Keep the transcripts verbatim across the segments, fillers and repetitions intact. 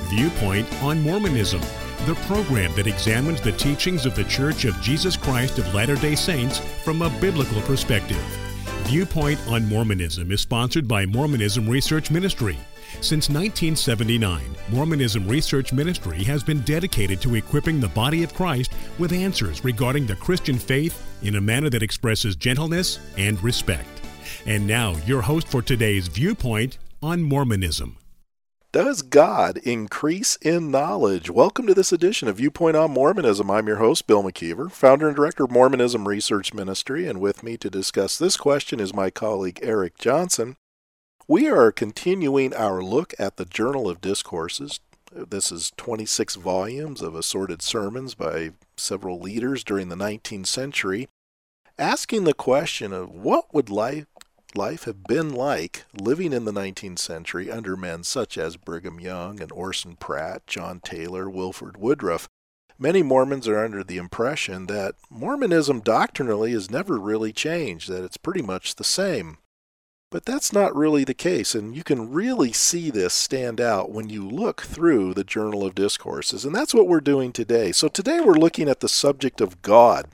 Viewpoint on Mormonism, the program that examines the teachings of the Church of Jesus Christ of Latter-day Saints from a biblical perspective. Viewpoint on Mormonism is sponsored by Mormonism Research Ministry. Since nineteen seventy-nine, Mormonism Research Ministry has been dedicated to equipping the body of Christ with answers regarding the Christian faith in a manner that expresses gentleness and respect. And now, your host for today's Viewpoint on Mormonism. Does God increase in knowledge? Welcome to this edition of Viewpoint on Mormonism. I'm your host, Bill McKeever, founder and director of Mormonism Research Ministry, and with me to discuss this question is my colleague Eric Johnson. We are continuing our look at the Journal of Discourses. This is twenty-six volumes of assorted sermons by several leaders during the nineteenth century, asking the question of what would life life have been like living in the nineteenth century under men such as Brigham Young and Orson Pratt, John Taylor, Wilford Woodruff. Many Mormons are under the impression that Mormonism doctrinally has never really changed, that it's pretty much the same. But that's not really the case, and you can really see this stand out when you look through the Journal of Discourses, and that's what we're doing today. So today we're looking at the subject of God.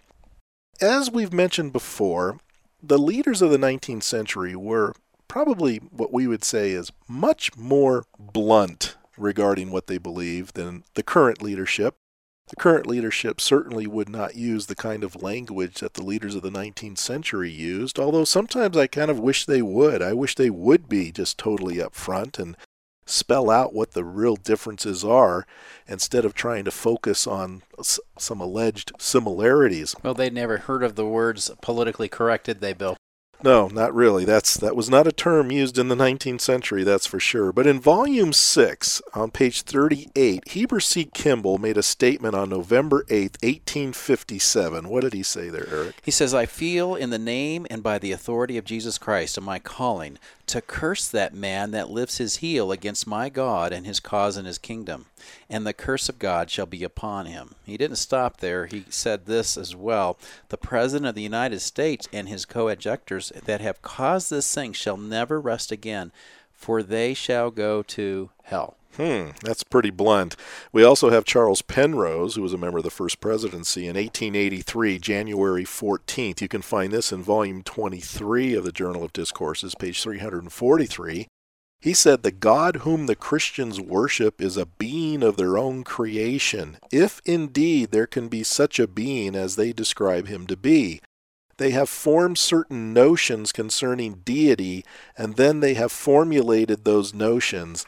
As we've mentioned before, the leaders of the nineteenth century were probably what we would say is much more blunt regarding what they believed than the current leadership. The current leadership certainly would not use the kind of language that the leaders of the nineteenth century used, although sometimes I kind of wish they would. I wish they would be just totally upfront and spell out what the real differences are instead of trying to focus on s- some alleged similarities. Well, they'd never heard of the words politically correct, did they, Bill? No, not really. That's that was not a term used in the nineteenth century, that's for sure. But in volume six, on page thirty-eight, Heber C. Kimball made a statement on November eighth, eighteen fifty-seven. What did he say there, Eric? He says, I feel in the name and by the authority of Jesus Christ and my calling to curse that man that lifts his heel against my God and his cause and his kingdom, and the curse of God shall be upon him. He didn't stop there. He said this as well. The President of the United States and his coadjutors that have caused this thing shall never rest again, for they shall go to hell. Hmm, that's pretty blunt. We also have Charles Penrose, who was a member of the First Presidency in eighteen eighty-three, January fourteenth. You can find this in volume twenty-three of the Journal of Discourses, page three hundred forty-three. He said, the God whom the Christians worship is a being of their own creation, if indeed there can be such a being as they describe him to be. They have formed certain notions concerning deity, and then they have formulated those notions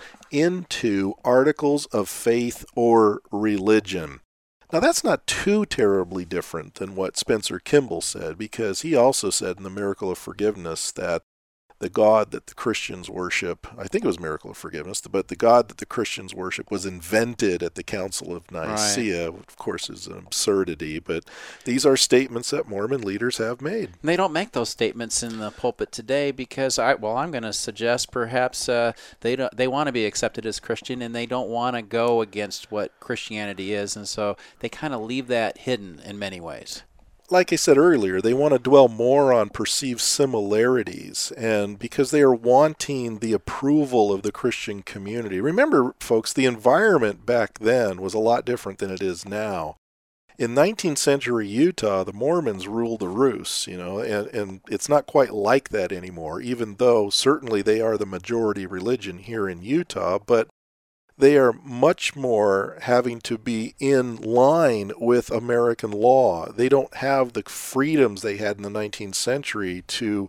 into articles of faith or religion. Now, that's not too terribly different than what Spencer Kimball said, because he also said in The Miracle of Forgiveness that the God that the Christians worship, I think it was Miracle of Forgiveness, but the God that the Christians worship was invented at the Council of Nicaea, right. Which of course is an absurdity, but these are statements that Mormon leaders have made. And they don't make those statements in the pulpit today because, I well, I'm going to suggest perhaps uh, they don't, they want to be accepted as Christian and they don't want to go against what Christianity is, and so they kind of leave that hidden in many ways. Like I said earlier, they want to dwell more on perceived similarities, and because they are wanting the approval of the Christian community. Remember, folks, the environment back then was a lot different than it is now. In nineteenth century Utah, the Mormons ruled the roost, you know, and, and it's not quite like that anymore, even though certainly they are the majority religion here in Utah, but they are much more having to be in line with American law. They don't have the freedoms they had in the nineteenth century to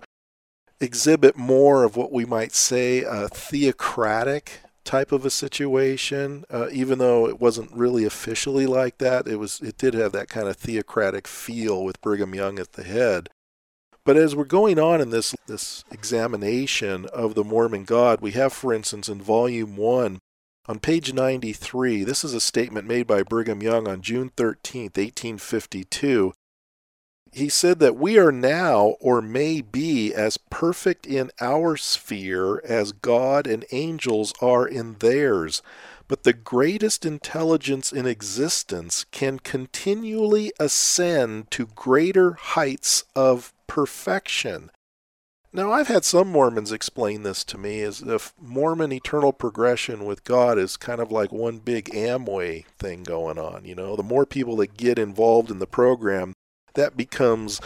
exhibit more of what we might say a theocratic type of a situation, uh, even though it wasn't really officially like that. It was. It did have that kind of theocratic feel with Brigham Young at the head. But as we're going on in this, this examination of the Mormon God, we have, for instance, in Volume one, on page ninety-three, this is a statement made by Brigham Young on June thirteenth, eighteen fifty-two. He said that we are now, or may be, as perfect in our sphere as God and angels are in theirs. But the greatest intelligence in existence can continually ascend to greater heights of perfection. Now, I've had some Mormons explain this to me as if Mormon eternal progression with God is kind of like one big Amway thing going on. You know, the more people that get involved in the program, that becomes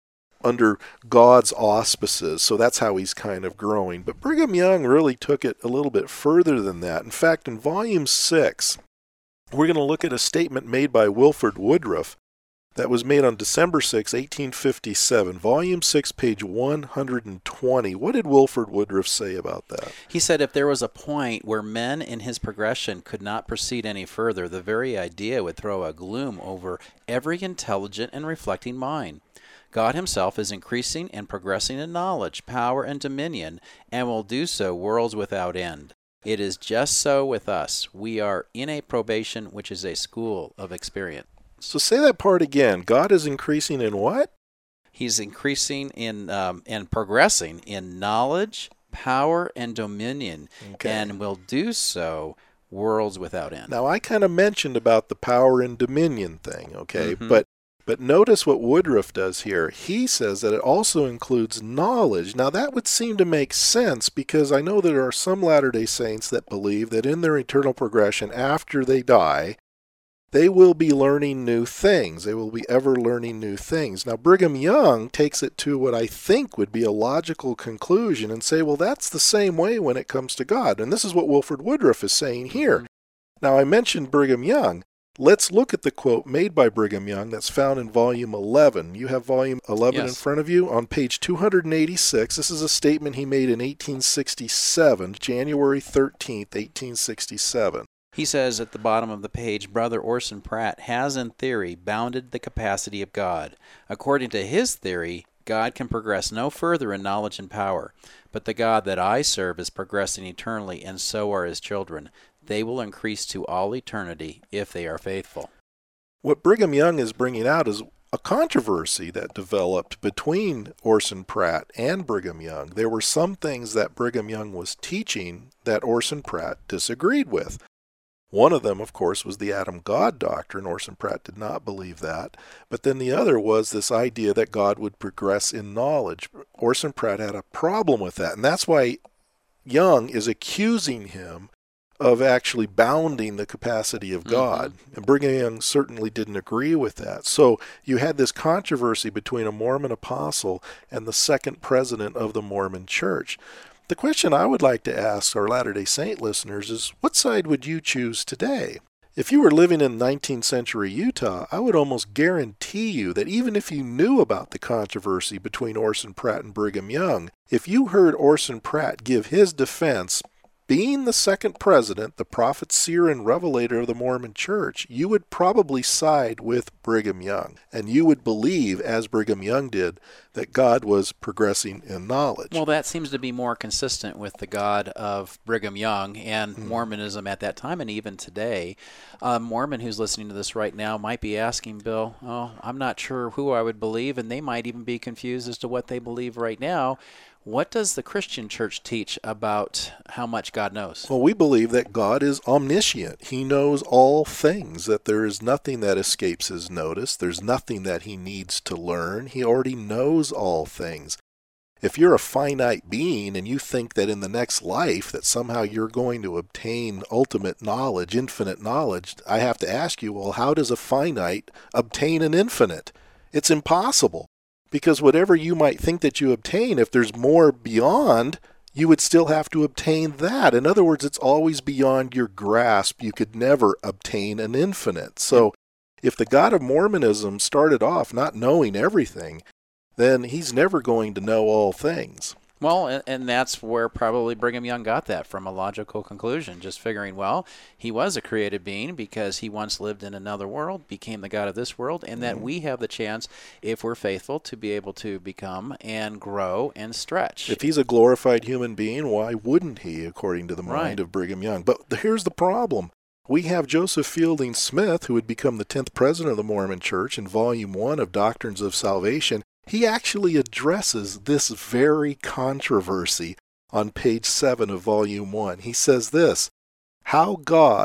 under God's auspices. So that's how he's kind of growing. But Brigham Young really took it a little bit further than that. In fact, in volume six, we're going to look at a statement made by Wilford Woodruff that was made on December sixth, eighteen fifty-seven. Volume six, page one hundred twenty. What did Wilford Woodruff say about that? He said if there was a point where men in his progression could not proceed any further, the very idea would throw a gloom over every intelligent and reflecting mind. God himself is increasing and progressing in knowledge, power, and dominion, and will do so worlds without end. It is just so with us. We are in a probation, which is a school of experience. So say that part again. God is increasing in what? He's increasing in um, and progressing in knowledge, power, and dominion, okay. and will do so worlds without end. Now, I kind of mentioned about the power and dominion thing, okay? Mm-hmm. But But notice what Woodruff does here. He says that it also includes knowledge. Now, that would seem to make sense because I know there are some Latter-day Saints that believe that in their eternal progression after they die, they will be learning new things. They will be ever learning new things. Now, Brigham Young takes it to what I think would be a logical conclusion and say, well, that's the same way when it comes to God. And this is what Wilford Woodruff is saying here. Now, I mentioned Brigham Young. Let's look at the quote made by Brigham Young that's found in volume eleven. You have volume eleven yes. in front of you. On page two hundred eighty-six, this is a statement he made in eighteen sixty-seven, January thirteenth, eighteen sixty-seven. He says at the bottom of the page, Brother Orson Pratt has in theory bounded the capacity of God. According to his theory, God can progress no further in knowledge and power. But the God that I serve is progressing eternally, and so are his children. They will increase to all eternity if they are faithful. What Brigham Young is bringing out is a controversy that developed between Orson Pratt and Brigham Young. There were some things that Brigham Young was teaching that Orson Pratt disagreed with. One of them, of course, was the Adam God doctrine. Orson Pratt did not believe that. But then the other was this idea that God would progress in knowledge. Orson Pratt had a problem with that, and that's why Young is accusing him of actually bounding the capacity of God. Mm-hmm. And Brigham Young certainly didn't agree with that. So you had this controversy between a Mormon apostle and the second president of the Mormon Church. The question I would like to ask our Latter-day Saint listeners is, what side would you choose today? If you were living in nineteenth century Utah, I would almost guarantee you that even if you knew about the controversy between Orson Pratt and Brigham Young, if you heard Orson Pratt give his defense, being the second president, the prophet, seer, and revelator of the Mormon Church, you would probably side with Brigham Young. And you would believe, as Brigham Young did, that God was progressing in knowledge. Well, that seems to be more consistent with the God of Brigham Young and mm. Mormonism at that time and even today. A Mormon who's listening to this right now might be asking, Bill, oh, I'm not sure who I would believe, and they might even be confused as to what they believe right now. What does the Christian church teach about how much God knows? Well, we believe that God is omniscient. He knows all things, that there is nothing that escapes his notice. There's nothing that he needs to learn. He already knows all things. If you're a finite being and you think that in the next life that somehow you're going to obtain ultimate knowledge, infinite knowledge, I have to ask you, well, how does a finite obtain an infinite? It's impossible. Because whatever you might think that you obtain, if there's more beyond, you would still have to obtain that. In other words, it's always beyond your grasp. You could never obtain an infinite. So if the God of Mormonism started off not knowing everything, then he's never going to know all things. Well, and, and that's where probably Brigham Young got that from, a logical conclusion, just figuring, well, he was a created being because he once lived in another world, became the God of this world, and that mm-hmm. we have the chance, if we're faithful, to be able to become and grow and stretch. If he's a glorified human being, why wouldn't he, according to the mind right. of Brigham Young? But here's the problem. We have Joseph Fielding Smith, who would become the tenth president of the Mormon Church, in Volume one of Doctrines of Salvation. He actually addresses this very controversy on page seven of Volume one. He says this, how God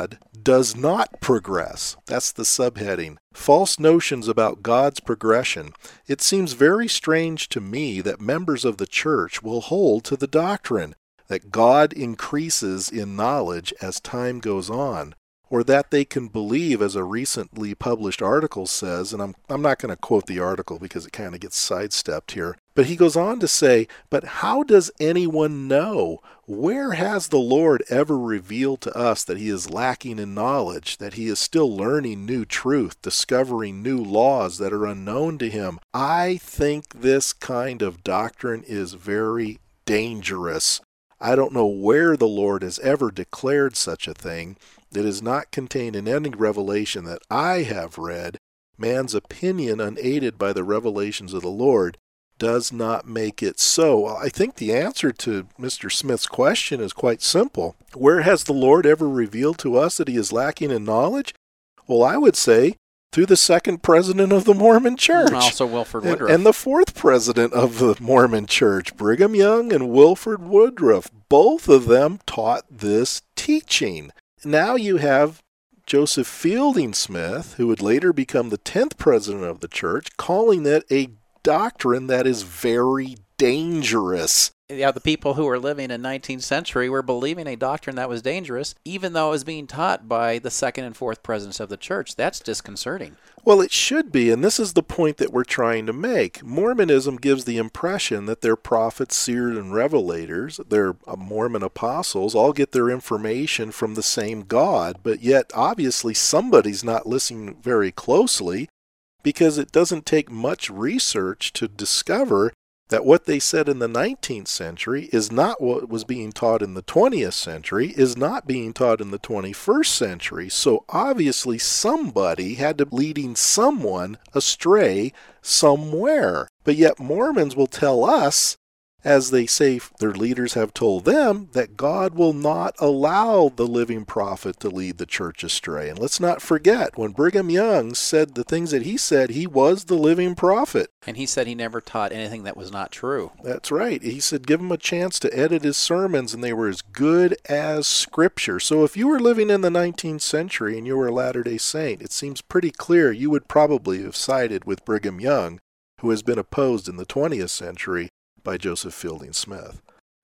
does not progress. That's the subheading. False notions about God's progression. It seems very strange to me that members of the church will hold to the doctrine that God increases in knowledge as time goes on, or that they can believe, as a recently published article says, and I'm, I'm not going to quote the article because it kind of gets sidestepped here, but he goes on to say, but how does anyone know? Where has the Lord ever revealed to us that he is lacking in knowledge, that he is still learning new truth, discovering new laws that are unknown to him? I think this kind of doctrine is very dangerous. I don't know where the Lord has ever declared such a thing. It is not contained in any revelation that I have read. Man's opinion, unaided by the revelations of the Lord, does not make it so. I think the answer to Mister Smith's question is quite simple. Where has the Lord ever revealed to us that he is lacking in knowledge? Well, I would say through the second president of the Mormon Church. And also Wilford Woodruff. And, and the fourth president of the Mormon Church, Brigham Young and Wilford Woodruff. Both of them taught this teaching. Now you have Joseph Fielding Smith, who would later become the tenth president of the church, calling it a doctrine that is very dangerous. Yeah, the people who were living in nineteenth century were believing a doctrine that was dangerous, even though it was being taught by the second and fourth presidents of the church. That's disconcerting. Well, it should be, and this is the point that we're trying to make. Mormonism gives the impression that their prophets, seers, and revelators, their Mormon apostles, all get their information from the same God, but yet obviously somebody's not listening very closely, because it doesn't take much research to discover that what they said in the nineteenth century is not what was being taught in the twentieth century, is not being taught in the twenty-first century. So obviously somebody had to be leading someone astray somewhere. But yet Mormons will tell us, as they say their leaders have told them, that God will not allow the living prophet to lead the church astray. And let's not forget, when Brigham Young said the things that he said, he was the living prophet. And he said he never taught anything that was not true. That's right. He said give him a chance to edit his sermons, and they were as good as Scripture. So if you were living in the nineteenth century and you were a Latter-day Saint, it seems pretty clear you would probably have sided with Brigham Young, who has been opposed in the twentieth century by Joseph Fielding Smith.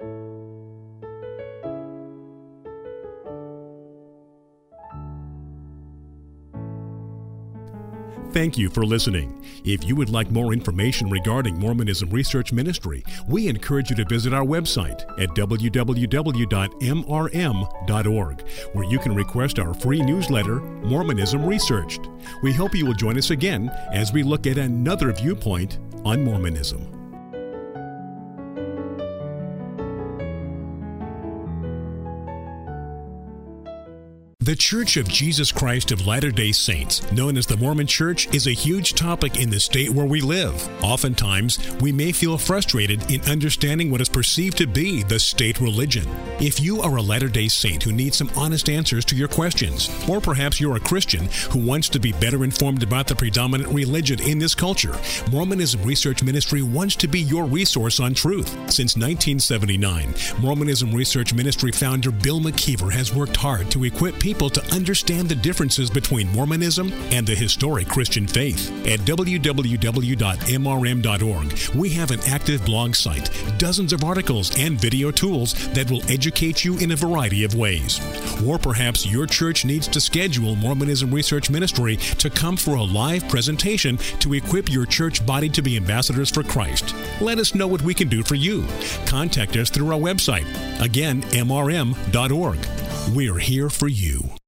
Thank you for listening. If you would like more information regarding Mormonism Research Ministry, we encourage you to visit our website at w w w dot m r m dot org, where you can request our free newsletter, Mormonism Researched. We hope you will join us again as we look at another viewpoint on Mormonism. The Church of Jesus Christ of Latter-day Saints, known as the Mormon Church, is a huge topic in the state where we live. Oftentimes, we may feel frustrated in understanding what is perceived to be the state religion. If you are a Latter-day Saint who needs some honest answers to your questions, or perhaps you're a Christian who wants to be better informed about the predominant religion in this culture, Mormonism Research Ministry wants to be your resource on truth. Since nineteen seventy-nine, Mormonism Research Ministry founder Bill McKeever has worked hard to equip people to understand the differences between Mormonism and the historic Christian faith. At w w w dot m r m dot org, we have an active blog site, dozens of articles, and video tools that will educate you in a variety of ways. Or perhaps your church needs to schedule Mormonism Research Ministry to come for a live presentation to equip your church body to be ambassadors for Christ. Let us know what we can do for you. Contact us through our website, again, m r m dot org. We're here for you.